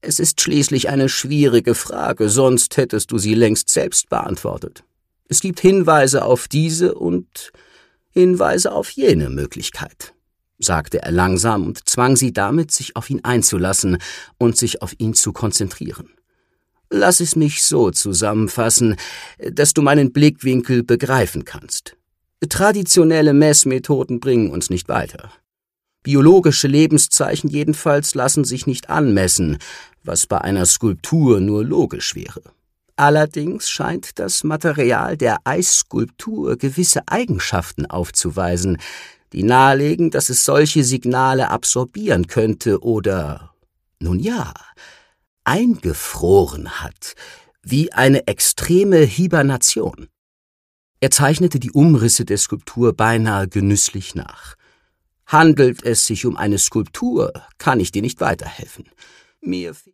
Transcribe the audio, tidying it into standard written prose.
Es ist schließlich eine schwierige Frage, sonst hättest du sie längst selbst beantwortet. Es gibt Hinweise auf diese und Hinweise auf jene Möglichkeit, sagte er langsam und zwang sie damit, sich auf ihn einzulassen und sich auf ihn zu konzentrieren. Lass es mich so zusammenfassen, dass du meinen Blickwinkel begreifen kannst. Traditionelle Messmethoden bringen uns nicht weiter. Biologische Lebenszeichen jedenfalls lassen sich nicht anmessen, was bei einer Skulptur nur logisch wäre. Allerdings scheint das Material der Eisskulptur gewisse Eigenschaften aufzuweisen, die nahelegen, dass es solche Signale absorbieren könnte oder, nun ja, eingefroren hat, wie eine extreme Hibernation. Er zeichnete die Umrisse der Skulptur beinahe genüsslich nach. Handelt es sich um eine Skulptur, kann ich dir nicht weiterhelfen. Mir